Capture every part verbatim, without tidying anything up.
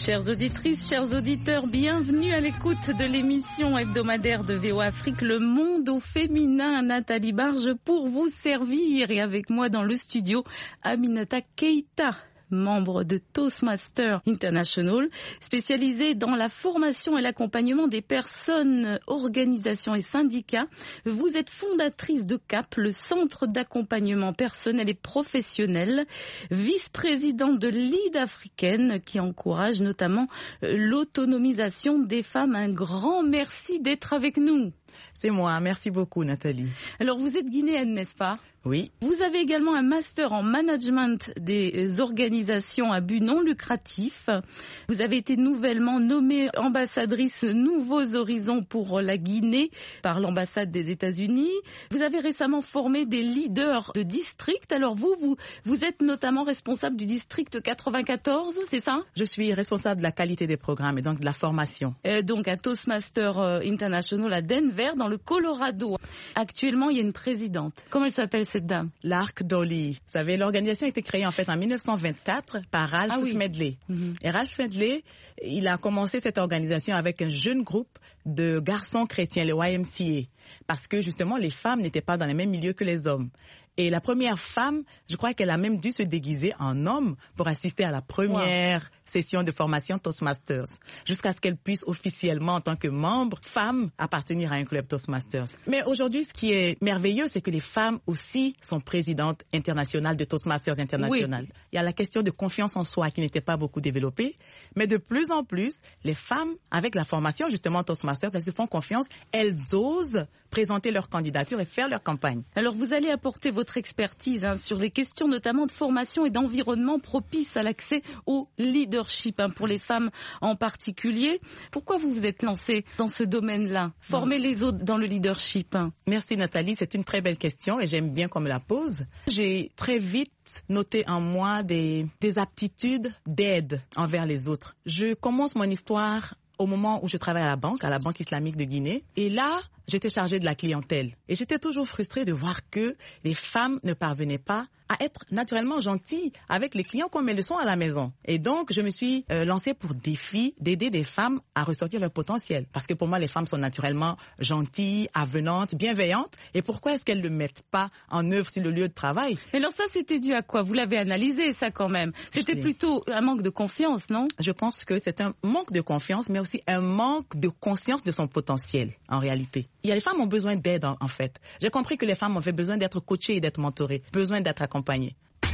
Chères auditrices, chers auditeurs, bienvenue à l'écoute de l'émission hebdomadaire de V O Afrique, Le Monde au féminin. Nathalie Barge pour vous servir et avec moi dans le studio, Aminata Keita, membre de Toastmasters International, spécialisée dans la formation et l'accompagnement des personnes, organisations et syndicats. Vous êtes fondatrice de C A P, le Centre d'accompagnement personnel et professionnel, vice-présidente de Lead Africaine, qui encourage notamment l'autonomisation des femmes. Un grand merci d'être avec nous. C'est moi, merci beaucoup Nathalie. Alors vous êtes guinéenne, n'est-ce pas ? Oui. Vous avez également un master en management des organisations à but non lucratif. Vous avez été nouvellement nommée ambassadrice Nouveaux Horizons pour la Guinée par l'ambassade des États-Unis. Vous avez récemment formé des leaders de district. Alors vous, vous, vous êtes notamment responsable du district quatre-vingt-quatorze, c'est ça ? Je suis responsable de la qualité des programmes et donc de la formation. Euh, donc à Toastmasters International à Denver, dans le Colorado. Actuellement, il y a une présidente. Comment elle s'appelle cette dame? Lark Dolly. Vous savez, l'organisation a été créée en fait en mille neuf cent vingt-quatre par Ralph ah oui. Smedley. Mm-hmm. Et Ralph Smedley, il a commencé cette organisation avec un jeune groupe de garçons chrétiens, le Y M C A, parce que justement les femmes n'étaient pas dans le même milieu que les hommes. Et la première femme, je crois qu'elle a même dû se déguiser en homme pour assister à la première wow. session de formation Toastmasters, jusqu'à ce qu'elle puisse officiellement, en tant que membre, femme, appartenir à un club Toastmasters. Mais aujourd'hui, ce qui est merveilleux, c'est que les femmes aussi sont présidentes internationales de Toastmasters International. Oui. Il y a la question de confiance en soi qui n'était pas beaucoup développée, mais de plus en plus, les femmes, avec la formation justement Toastmasters, elles se font confiance, elles osent présenter leur candidature et faire leur campagne. Alors vous allez apporter votre expertise hein, sur les questions notamment de formation et d'environnement propice à l'accès au leadership hein, pour les femmes en particulier. Pourquoi vous vous êtes lancée dans ce domaine-là, former les autres dans le leadership hein? Merci Nathalie, c'est une très belle question et j'aime bien qu'on me la pose. J'ai très vite noté en moi des, des aptitudes d'aide envers les autres. Je commence mon histoire au moment où je travaille à la banque, à la Banque islamique de Guinée. Et là, j'étais chargée de la clientèle. Et j'étais toujours frustrée de voir que les femmes ne parvenaient pas à être naturellement gentilles avec les clients comme elles le sont à la maison. Et donc, je me suis euh, lancée pour défi d'aider des femmes à ressortir leur potentiel. Parce que pour moi, les femmes sont naturellement gentilles, avenantes, bienveillantes. Et pourquoi est-ce qu'elles ne le mettent pas en œuvre sur le lieu de travail? Mais alors ça, c'était dû à quoi? Vous l'avez analysé, ça, quand même. C'était plutôt un manque de confiance, non? Je pense que c'est un manque de confiance, mais aussi un manque de conscience de son potentiel, en réalité. Il y a les femmes ont besoin d'aide, en, en fait. J'ai compris que les femmes avaient besoin d'être coachées et d'être mentorées, besoin d'être accompagnées.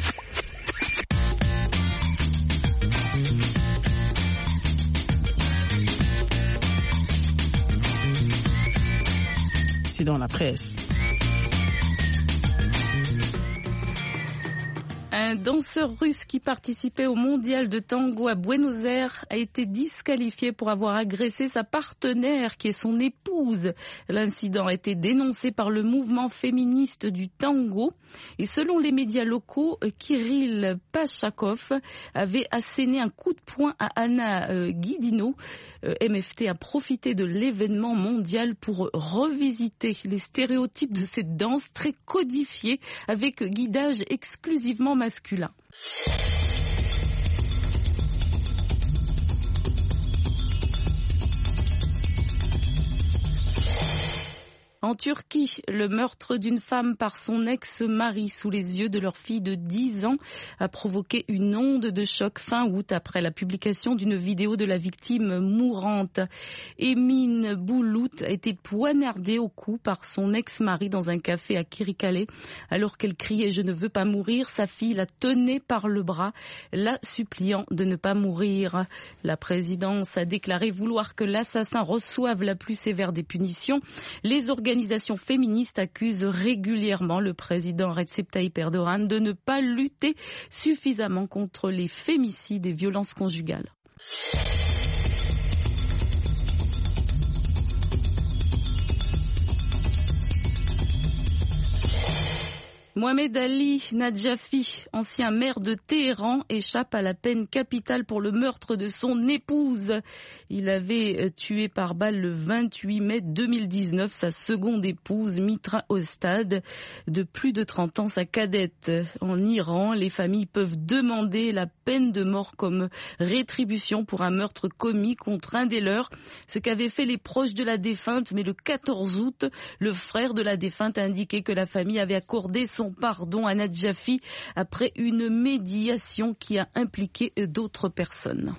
C'est dans la presse. Un danseur russe qui participait au mondial de tango à Buenos Aires a été disqualifié pour avoir agressé sa partenaire qui est son épouse. L'incident a été dénoncé par le mouvement féministe du tango et selon les médias locaux, Kirill Pachakov avait asséné un coup de poing à Anna Guidino. M F T a profité de l'événement mondial pour revisiter les stéréotypes de cette danse très codifiée avec guidage exclusivement masculin. En Turquie, le meurtre d'une femme par son ex-mari sous les yeux de leur fille de dix ans a provoqué une onde de choc fin août après la publication d'une vidéo de la victime mourante. Emine Boulout a été poignardée au cou par son ex-mari dans un café à Kirikale. Alors qu'elle criait « Je ne veux pas mourir », sa fille la tenait par le bras, la suppliant de ne pas mourir. La présidence a déclaré vouloir que l'assassin reçoive la plus sévère des punitions. Les organisations Les organisations féministes accusent régulièrement le président Recep Tayyip Erdogan de ne pas lutter suffisamment contre les fémicides et violences conjugales. Mohamed Ali Nadjafi, ancien maire de Téhéran, échappe à la peine capitale pour le meurtre de son épouse. Il avait tué par balle le vingt-huit mai deux mille dix-neuf sa seconde épouse Mitra Ostad, de plus de trente ans, sa cadette. En Iran, les familles peuvent demander la peine de mort comme rétribution pour un meurtre commis contre un des leurs, ce qu'avaient fait les proches de la défunte. Mais le quatorze août, le frère de la défunte a indiqué que la famille avait accordé son pardon à Nadjafi après une médiation qui a impliqué d'autres personnes.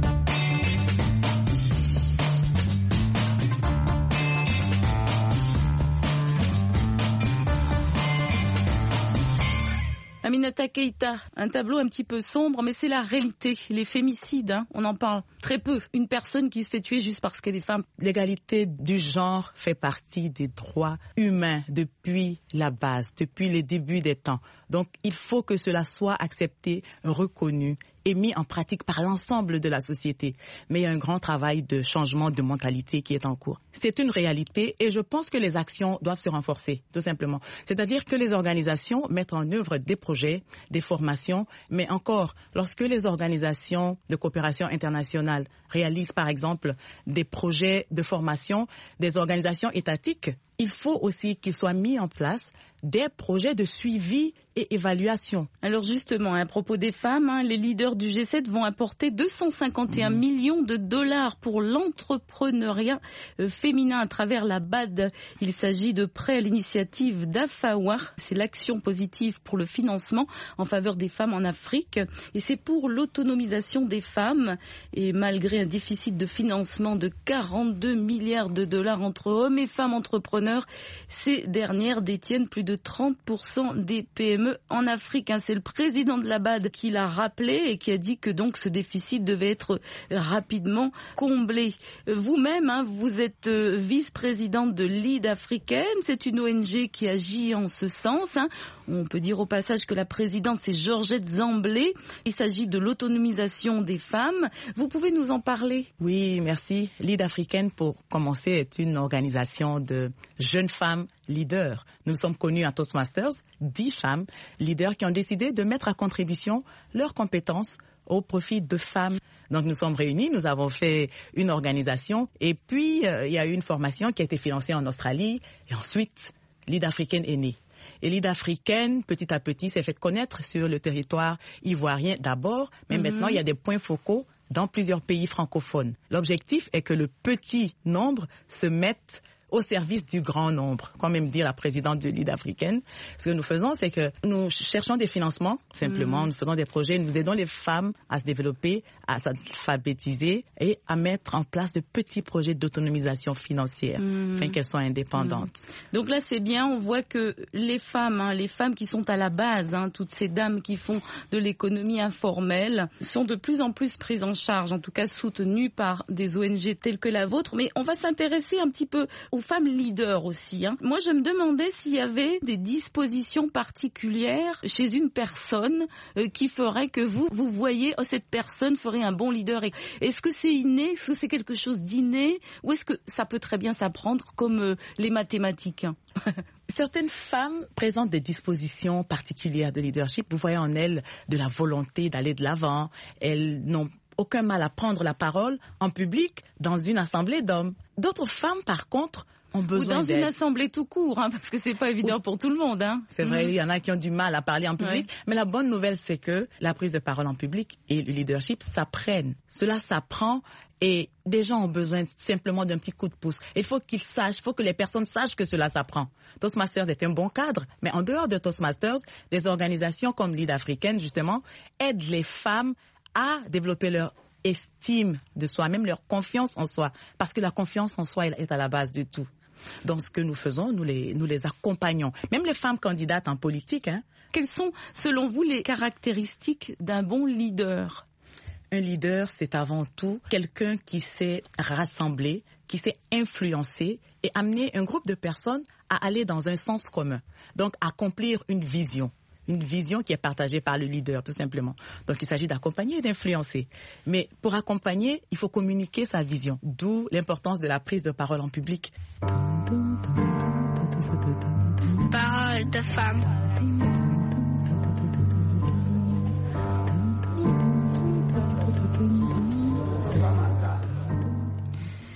Aminata Keïta, un tableau un petit peu sombre, mais c'est la réalité. Les fémicides, hein, on en parle très peu. Une personne qui se fait tuer juste parce qu'elle est femme. L'égalité du genre fait partie des droits humains depuis la base, depuis les débuts des temps. Donc, il faut que cela soit accepté, reconnu et mis en pratique par l'ensemble de la société. Mais il y a un grand travail de changement de mentalité qui est en cours. C'est une réalité et je pense que les actions doivent se renforcer, tout simplement. C'est-à-dire que les organisations mettent en œuvre des projets, des formations, mais encore, lorsque les organisations de coopération internationale réalisent, par exemple, des projets de formation, des organisations étatiques, il faut aussi qu'ils soient mis en place des projets de suivi et évaluation. Alors justement, à propos des femmes, hein, les leaders du G sept vont apporter deux cent cinquante et un mmh. millions de dollars pour l'entrepreneuriat euh, féminin à travers la B A D. Il s'agit de prêts à l'initiative d'Afawa. C'est l'action positive pour le financement en faveur des femmes en Afrique. Et c'est pour l'autonomisation des femmes. Et malgré un déficit de financement de quarante-deux milliards de dollars entre hommes et femmes entrepreneurs, ces dernières détiennent plus de trente pour cent des P M E en Afrique. C'est le président de la B A D qui l'a rappelé et qui a dit que donc ce déficit devait être rapidement comblé. Vous-même, hein, vous êtes vice-présidente de Lead Africaine. C'est une O N G qui agit en ce sens. Hein. On peut dire au passage que la présidente, c'est Georgette Zamblé. Il s'agit de l'autonomisation des femmes. Vous pouvez nous en parler? Oui, merci. Lead Africaine, pour commencer, est une organisation de jeunes femmes leaders. Nous sommes connus à Toastmasters, dix femmes leaders qui ont décidé de mettre à contribution leurs compétences au profit de femmes. Donc nous sommes réunis, nous avons fait une organisation et puis euh, il y a eu une formation qui a été financée en Australie et ensuite Lead Africaine est née. Et Lead Africaine, petit à petit, s'est fait connaître sur le territoire ivoirien d'abord, mais mm-hmm. maintenant il y a des points focaux dans plusieurs pays francophones. L'objectif est que le petit nombre se mette au service du grand nombre, comme aime dire la présidente de Lead Africaine. Ce que nous faisons, c'est que nous cherchons des financements, simplement, mmh. nous faisons des projets, nous aidons les femmes à se développer, à s'alphabétiser et à mettre en place de petits projets d'autonomisation financière, mmh. afin qu'elles soient indépendantes. Mmh. Donc là, c'est bien, on voit que les femmes, hein, les femmes qui sont à la base, hein, toutes ces dames qui font de l'économie informelle, sont de plus en plus prises en charge, en tout cas soutenues par des O N G telles que la vôtre. Mais on va s'intéresser un petit peu aux femmes leaders aussi. Hein. Moi, je me demandais s'il y avait des dispositions particulières chez une personne euh, qui ferait que vous, vous voyez, oh, cette personne ferait un bon leader. Est-ce que c'est inné? Est-ce que c'est quelque chose d'inné? Ou est-ce que ça peut très bien s'apprendre comme euh, les mathématiques? Certaines femmes présentent des dispositions particulières de leadership. Vous voyez en elles de la volonté d'aller de l'avant. Elles n'ont aucun mal à prendre la parole en public dans une assemblée d'hommes. D'autres femmes, par contre, ont besoin d'aide. Ou dans d'aide. Une assemblée tout court, hein, parce que c'est pas évident Ou... pour tout le monde. Hein. C'est vrai, mmh. il y en a qui ont du mal à parler en public. Ouais. Mais la bonne nouvelle, c'est que la prise de parole en public et le leadership s'apprennent. Cela s'apprend et des gens ont besoin simplement d'un petit coup de pouce. Il faut qu'ils sachent, il faut que les personnes sachent que cela s'apprend. Toastmasters est un bon cadre, mais en dehors de Toastmasters, des organisations comme Lead Africaine, justement, aident les femmes à développer leur estime de soi, même leur confiance en soi, parce que la confiance en soi est à la base de tout. Donc, ce que nous faisons, nous les, nous les accompagnons. Même les femmes candidates en politique. Hein. Quelles sont, selon vous, les caractéristiques d'un bon leader? Un leader, c'est avant tout quelqu'un qui sait rassembler, qui sait influencer et amener un groupe de personnes à aller dans un sens commun. Donc, accomplir une vision. Une vision qui est partagée par le leader, tout simplement. Donc, il s'agit d'accompagner et d'influencer. Mais pour accompagner, il faut communiquer sa vision. D'où l'importance de la prise de parole en public. Parole de femme.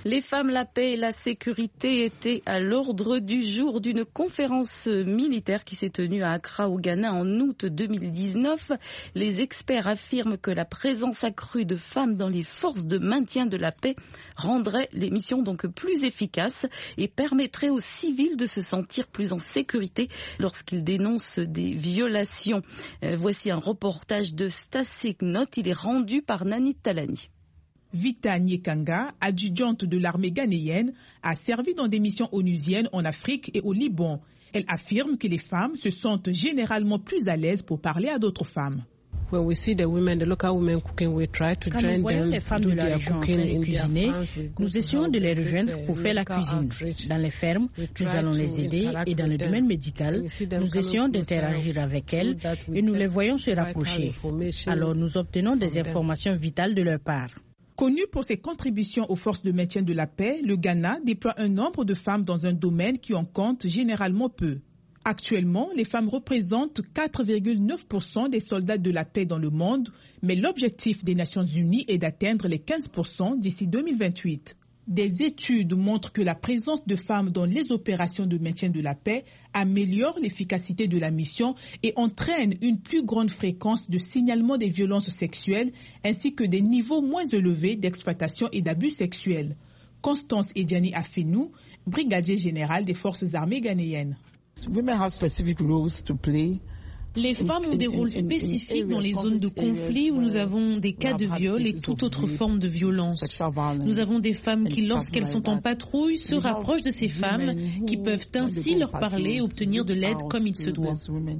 Les femmes, la paix et la sécurité étaient à l'ordre du jour d'une conférence militaire qui s'est tenue à Accra au Ghana en août deux mille dix-neuf. Les experts affirment que la présence accrue de femmes dans les forces de maintien de la paix rendrait les missions donc plus efficaces et permettrait aux civils de se sentir plus en sécurité lorsqu'ils dénoncent des violations. Euh, voici un reportage de Stasik Note, il est rendu par Nani Talani. Vita Nyekanga, adjudante de l'armée ghanéenne, a servi dans des missions onusiennes en Afrique et au Liban. Elle affirme que les femmes se sentent généralement plus à l'aise pour parler à d'autres femmes. Quand nous voyons les femmes de la région en train de cuisiner, nous essayons de les rejoindre pour faire la cuisine. Dans les fermes, nous allons les aider et dans le domaine médical, nous essayons d'interagir avec elles et nous les voyons se rapprocher. Alors nous obtenons des informations vitales de leur part. Connu pour ses contributions aux forces de maintien de la paix, le Ghana déploie un nombre de femmes dans un domaine qui en compte généralement peu. Actuellement, les femmes représentent quatre virgule neuf pour cent des soldats de la paix dans le monde, mais l'objectif des Nations Unies est d'atteindre les quinze pour cent d'ici deux mille vingt-huit. Des études montrent que la présence de femmes dans les opérations de maintien de la paix améliore l'efficacité de la mission et entraîne une plus grande fréquence de signalement des violences sexuelles ainsi que des niveaux moins élevés d'exploitation et d'abus sexuels. Constance Ediani Afenou, brigadier général des forces armées ghanéennes. Les femmes ont des rôles spécifiques dans les zones de conflit où nous avons des cas de viol et toute autre forme de violence. Nous avons des femmes qui, lorsqu'elles sont en patrouille, se rapprochent de ces femmes, qui peuvent ainsi leur parler et obtenir de l'aide comme il se doit.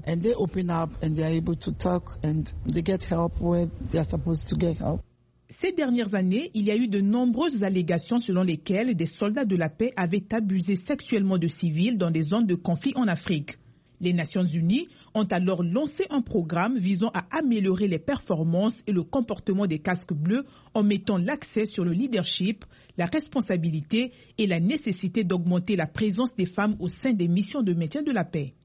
Ces dernières années, il y a eu de nombreuses allégations selon lesquelles des soldats de la paix avaient abusé sexuellement de civils dans des zones de conflit en Afrique. Les Nations Unies ont alors lancé un programme visant à améliorer les performances et le comportement des casques bleus en mettant l'accent sur le leadership, la responsabilité et la nécessité d'augmenter la présence des femmes au sein des missions de maintien de la paix.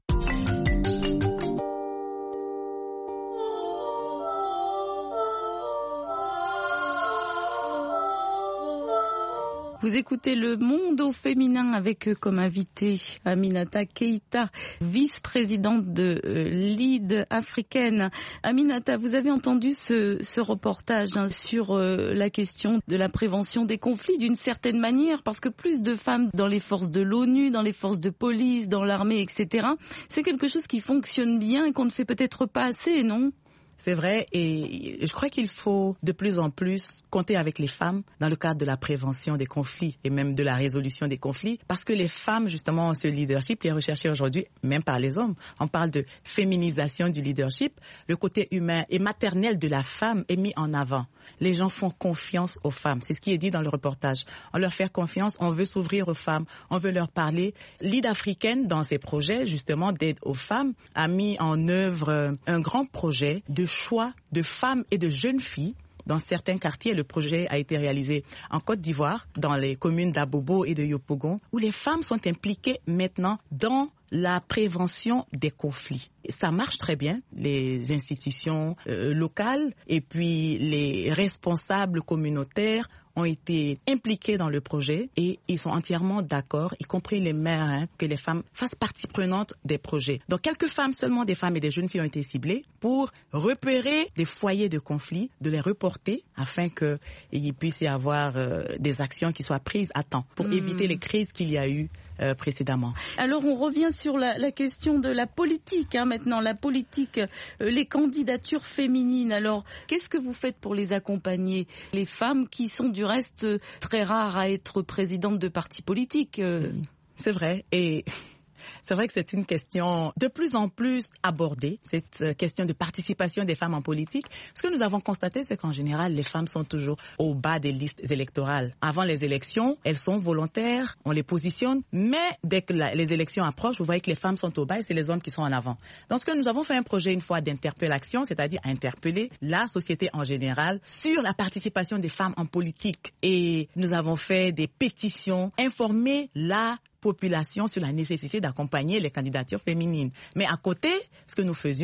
Vous écoutez Le Monde au féminin avec comme invité Aminata Keïta, vice-présidente de euh, Lead africaine. Aminata, vous avez entendu ce, ce reportage hein, sur euh, la question de la prévention des conflits d'une certaine manière, parce que plus de femmes dans les forces de l'ONU, dans les forces de police, dans l'armée, et cetera, c'est quelque chose qui fonctionne bien et qu'on ne fait peut-être pas assez, non ? C'est vrai, et je crois qu'il faut de plus en plus compter avec les femmes dans le cadre de la prévention des conflits et même de la résolution des conflits, parce que les femmes, justement, ont ce leadership qui est recherché aujourd'hui, même par les hommes. On parle de féminisation du leadership. Le côté humain et maternel de la femme est mis en avant. Les gens font confiance aux femmes. C'est ce qui est dit dans le reportage. On leur fait confiance, on veut s'ouvrir aux femmes, on veut leur parler. Lead africaine, dans ses projets, justement, d'aide aux femmes, a mis en œuvre un grand projet de choix de femmes et de jeunes filles. Dans certains quartiers, le projet a été réalisé en Côte d'Ivoire, dans les communes d'Abobo et de Yopougon, où les femmes sont impliquées maintenant dans la prévention des conflits. Ça marche très bien, les institutions euh, locales et puis les responsables communautaires ont été impliqués dans le projet et ils sont entièrement d'accord, y compris les maires, hein, que les femmes fassent partie prenante des projets. Donc quelques femmes seulement, des femmes et des jeunes filles ont été ciblées pour repérer des foyers de conflit, de les reporter afin qu'il puisse y avoir euh, des actions qui soient prises à temps pour mmh. éviter les crises qu'il y a eu euh, précédemment. Alors on revient sur la, la question de la politique, hein, maintenant, la politique, euh, les candidatures féminines. Alors qu'est-ce que vous faites pour les accompagner, les femmes qui sont du reste euh, très rares à être présidentes de partis politiques euh... C'est vrai, et c'est vrai que c'est une question de plus en plus abordée, cette question de participation des femmes en politique. Ce que nous avons constaté, c'est qu'en général, les femmes sont toujours au bas des listes électorales. Avant les élections, elles sont volontaires, on les positionne, mais dès que la, les élections approchent, vous voyez que les femmes sont au bas et c'est les hommes qui sont en avant. Donc ce que nous avons fait un projet une fois d'interpellation, c'est-à-dire interpeller la société en général sur la participation des femmes en politique. Et nous avons fait des pétitions, informer la population sur la nécessité d'accompagner les candidatures féminines. Mais à côté, ce que nous faisions,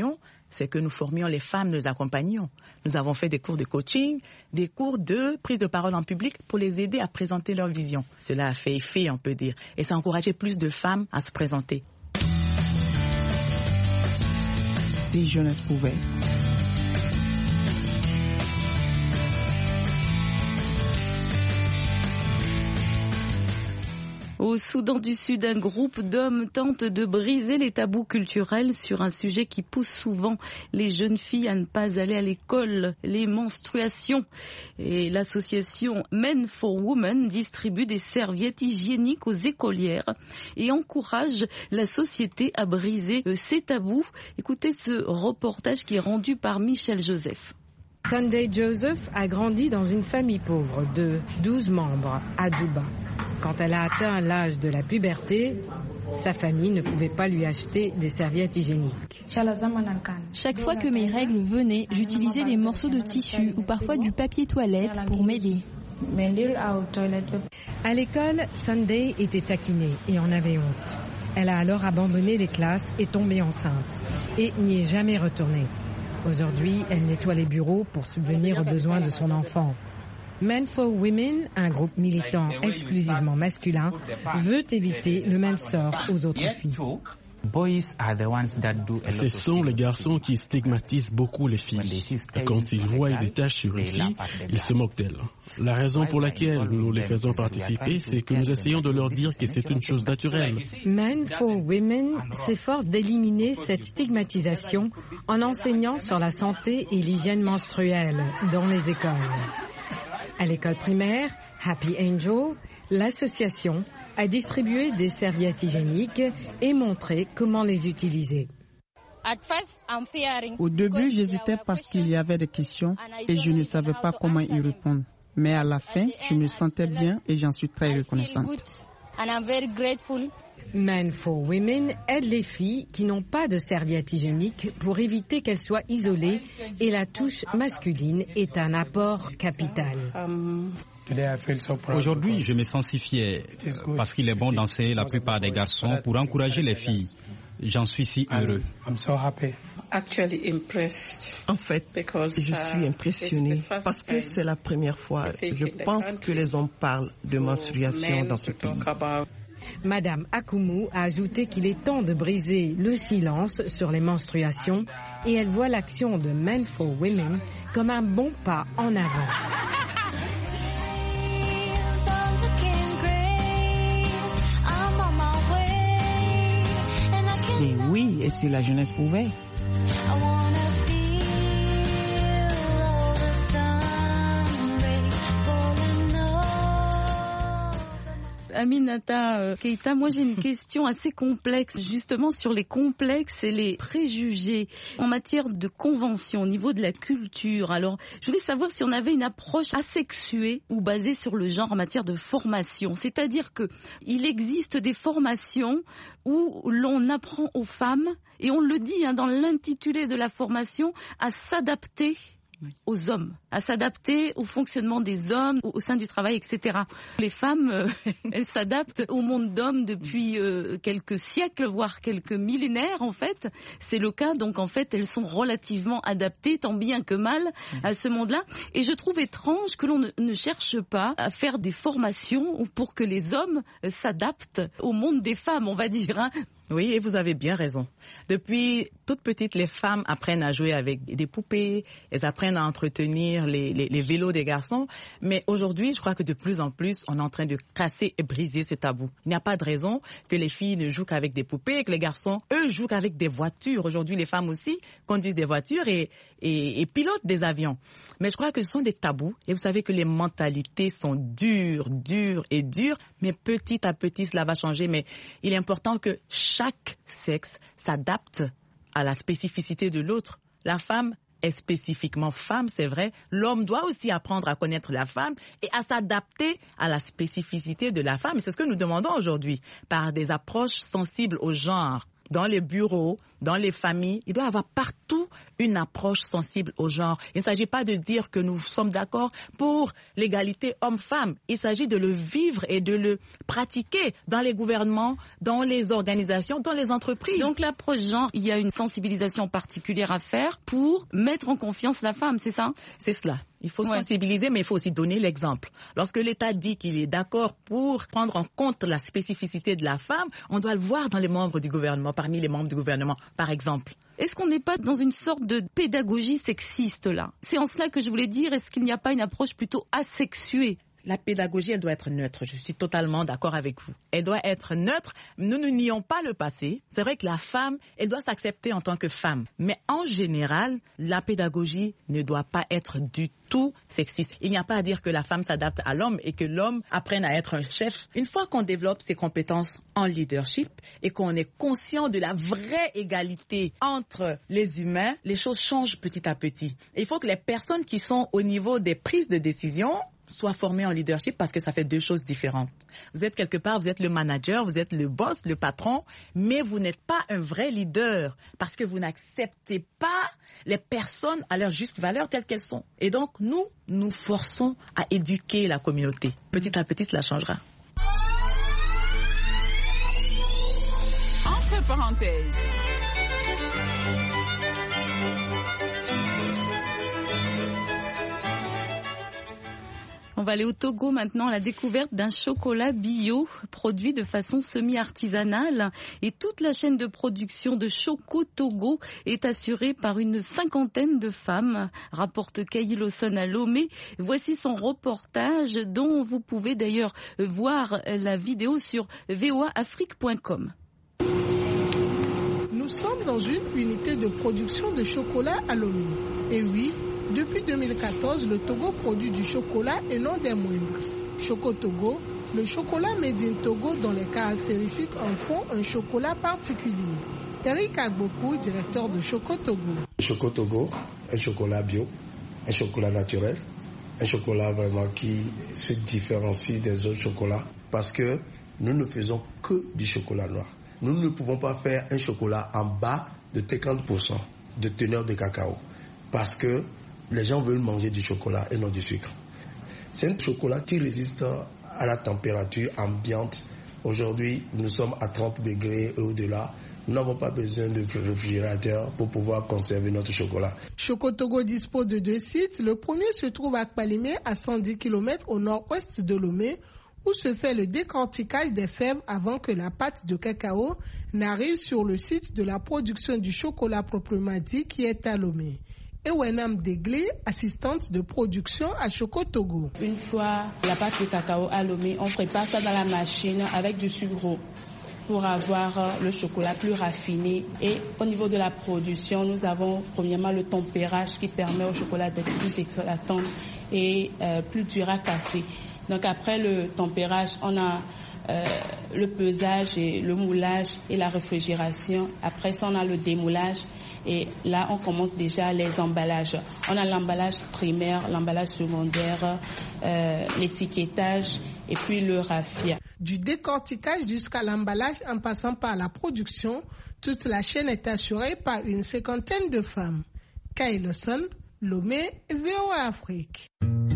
c'est que nous formions les femmes, nous accompagnions. Nous avons fait des cours de coaching, des cours de prise de parole en public pour les aider à présenter leur vision. Cela a fait effet, on peut dire, et ça a encouragé plus de femmes à se présenter. Si jeunesse pouvait. Au Soudan du Sud, un groupe d'hommes tente de briser les tabous culturels sur un sujet qui pousse souvent les jeunes filles à ne pas aller à l'école, les menstruations. Et l'association Men for Women distribue des serviettes hygiéniques aux écolières et encourage la société à briser ces tabous. Écoutez ce reportage qui est rendu par Michel Joseph. Sunday Joseph a grandi dans une famille pauvre de douze membres à Djouba. Quand elle a atteint l'âge de la puberté, sa famille ne pouvait pas lui acheter des serviettes hygiéniques. Chaque fois que mes règles venaient, j'utilisais des morceaux de tissu ou parfois du papier toilette pour m'aider. À l'école, Sunday était taquinée et en avait honte. Elle a alors abandonné les classes et tombé enceinte et n'y est jamais retournée. Aujourd'hui, elle nettoie les bureaux pour subvenir aux besoins de son enfant. Men for Women, un groupe militant exclusivement masculin, veut éviter le même sort aux autres filles. Ce sont les garçons qui stigmatisent beaucoup les filles. Quand ils voient des taches sur une fille, ils se moquent d'elle. La raison pour laquelle nous les faisons participer, c'est que nous essayons de leur dire que c'est une chose naturelle. Men for Women s'efforce d'éliminer cette stigmatisation en enseignant sur la santé et l'hygiène menstruelle dans les écoles. À l'école primaire, Happy Angel, l'association a distribué des serviettes hygiéniques et montré comment les utiliser. Au début, j'hésitais parce qu'il y avait des questions et je ne savais pas comment y répondre. Mais à la fin, je me sentais bien et j'en suis très reconnaissante. Men for Women aide les filles qui n'ont pas de serviettes hygiéniques pour éviter qu'elles soient isolées et la touche masculine est un apport capital. Aujourd'hui, je me sens si fier parce qu'il est bon d'enseigner la plupart des garçons pour encourager les filles. J'en suis si heureux. En fait, je suis impressionnée parce que c'est la première fois, je pense, que les hommes parlent de menstruation dans ce pays. Madame Akumu a ajouté qu'il est temps de briser le silence sur les menstruations et elle voit l'action de Men for Women comme un bon pas en avant. Et oui, et si la jeunesse pouvait. Aminata Keita, moi j'ai une question assez complexe justement sur les complexes et les préjugés en matière de convention au niveau de la culture. Alors je voulais savoir si on avait une approche asexuée ou basée sur le genre en matière de formation. C'est-à-dire que il existe des formations où l'on apprend aux femmes, et on le dit hein, dans l'intitulé de la formation, à s'adapter aux hommes, à s'adapter au fonctionnement des hommes, au sein du travail, et cetera. Les femmes, euh, elles s'adaptent au monde d'hommes depuis euh, quelques siècles, voire quelques millénaires, en fait. C'est le cas, donc en fait, elles sont relativement adaptées, tant bien que mal, à ce monde-là. Et je trouve étrange que l'on ne, ne cherche pas à faire des formations pour que les hommes s'adaptent au monde des femmes, on va dire, hein. Oui, et vous avez bien raison. Depuis toute petite, les femmes apprennent à jouer avec des poupées, elles apprennent à entretenir les, les, les vélos des garçons. Mais aujourd'hui, je crois que de plus en plus, on est en train de casser et briser ce tabou. Il n'y a pas de raison que les filles ne jouent qu'avec des poupées et que les garçons, eux, jouent qu'avec des voitures. Aujourd'hui, les femmes aussi conduisent des voitures et, et, et pilotent des avions. Mais je crois que ce sont des tabous. Et vous savez que les mentalités sont dures, dures et dures. Mais petit à petit, cela va changer. Mais il est important que chaque sexe s'adapte à la spécificité de l'autre. La femme est spécifiquement femme, c'est vrai. L'homme doit aussi apprendre à connaître la femme et à s'adapter à la spécificité de la femme. Et c'est ce que nous demandons aujourd'hui par des approches sensibles au genre, dans les bureaux, dans les familles. Il doit y avoir partout une approche sensible au genre. Il ne s'agit pas de dire que nous sommes d'accord pour l'égalité homme-femme. Il s'agit de le vivre et de le pratiquer dans les gouvernements, dans les organisations, dans les entreprises. Donc l'approche genre, il y a une sensibilisation particulière à faire pour mettre en confiance la femme, c'est ça? C'est cela. Il faut ouais. sensibiliser, mais il faut aussi donner l'exemple. Lorsque l'État dit qu'il est d'accord pour prendre en compte la spécificité de la femme, on doit le voir dans les membres du gouvernement, parmi les membres du gouvernement, par exemple. Est-ce qu'on n'est pas dans une sorte de pédagogie sexiste, là? C'est en cela que je voulais dire, est-ce qu'il n'y a pas une approche plutôt asexuée? La pédagogie, elle doit être neutre. Je suis totalement d'accord avec vous. Elle doit être neutre. Nous ne nions pas le passé. C'est vrai que la femme, elle doit s'accepter en tant que femme. Mais en général, la pédagogie ne doit pas être du tout sexiste. Il n'y a pas à dire que la femme s'adapte à l'homme et que l'homme apprenne à être un chef. Une fois qu'on développe ses compétences en leadership et qu'on est conscient de la vraie égalité entre les humains, les choses changent petit à petit. Et il faut que les personnes qui sont au niveau des prises de décision soient formés en leadership parce que ça fait deux choses différentes. Vous êtes quelque part, vous êtes le manager, vous êtes le boss, le patron, mais vous n'êtes pas un vrai leader parce que vous n'acceptez pas les personnes à leur juste valeur telles qu'elles sont. Et donc, nous, nous forçons à éduquer la communauté. Petit à petit, cela changera. Entre parenthèses. On va aller au Togo maintenant à la découverte d'un chocolat bio produit de façon semi-artisanale. Et toute la chaîne de production de Choco Togo est assurée par une cinquantaine de femmes, rapporte Kay Lawson à Lomé. Voici son reportage dont vous pouvez d'ailleurs voir la vidéo sur v o a afrique point com. Nous sommes dans une unité de production de chocolat à Lomé. Et oui, depuis deux mille quatorze, le Togo produit du chocolat et non des moindres. Choco Togo, le chocolat made in Togo dont les caractéristiques en font un chocolat particulier. Eric Agbokou, directeur de Choco Togo. Choco Togo, un chocolat bio, un chocolat naturel, un chocolat vraiment qui se différencie des autres chocolats parce que nous ne faisons que du chocolat noir. Nous ne pouvons pas faire un chocolat en bas de cinquante pour cent de teneur de cacao parce que les gens veulent manger du chocolat et non du sucre. C'est un chocolat qui résiste à la température ambiante. Aujourd'hui, nous sommes à trente degrés et au-delà. Nous n'avons pas besoin de réfrigérateur pour pouvoir conserver notre chocolat. Choco Togo dispose de deux sites. Le premier se trouve à Kpalimé, à cent dix kilomètres au nord-ouest de Lomé, où se fait le décortiquage des fèves avant que la pâte de cacao n'arrive sur le site de la production du chocolat proprement dit qui est à Lomé. Et Wenam Deglé, assistante de production à Choco Togo. Une fois la pâte de cacao à Lomé, on prépare ça dans la machine avec du sucre pour avoir le chocolat plus raffiné. Et au niveau de la production, nous avons premièrement le tempérage qui permet au chocolat d'être plus éclatant et euh, plus dur à casser. Donc après le tempérage, on a euh, le pesage et le moulage et la réfrigération. Après ça, on a le démoulage. Et là, on commence déjà les emballages. On a l'emballage primaire, l'emballage secondaire, euh, l'étiquetage et puis le raffia. Du décortiquage jusqu'à l'emballage en passant par la production, toute la chaîne est assurée par une cinquantaine de femmes. Kay Lawson, Lomé, V O A Afrique.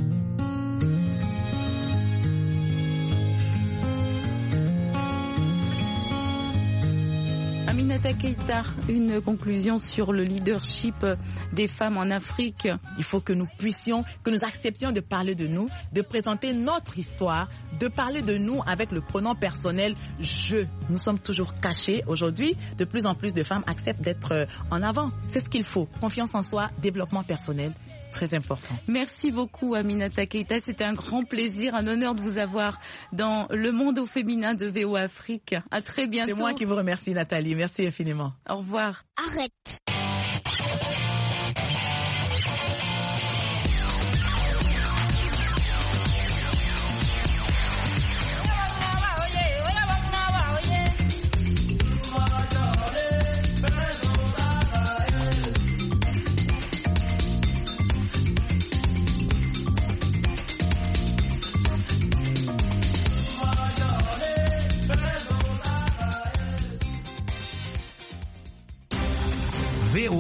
Aminata Keita, une conclusion sur le leadership des femmes en Afrique. Il faut que nous puissions, que nous acceptions de parler de nous, de présenter notre histoire, de parler de nous avec le pronom personnel « je ». Nous sommes toujours cachés. Aujourd'hui, de plus en plus de femmes acceptent d'être en avant. C'est ce qu'il faut. Confiance en soi, développement personnel. Très important. Merci beaucoup Aminata Keita, c'était un grand plaisir, un honneur de vous avoir dans le monde au féminin de V O A Afrique. À très bientôt. C'est moi qui vous remercie Nathalie, merci infiniment. Au revoir. Arrête.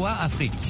V O A Afrique.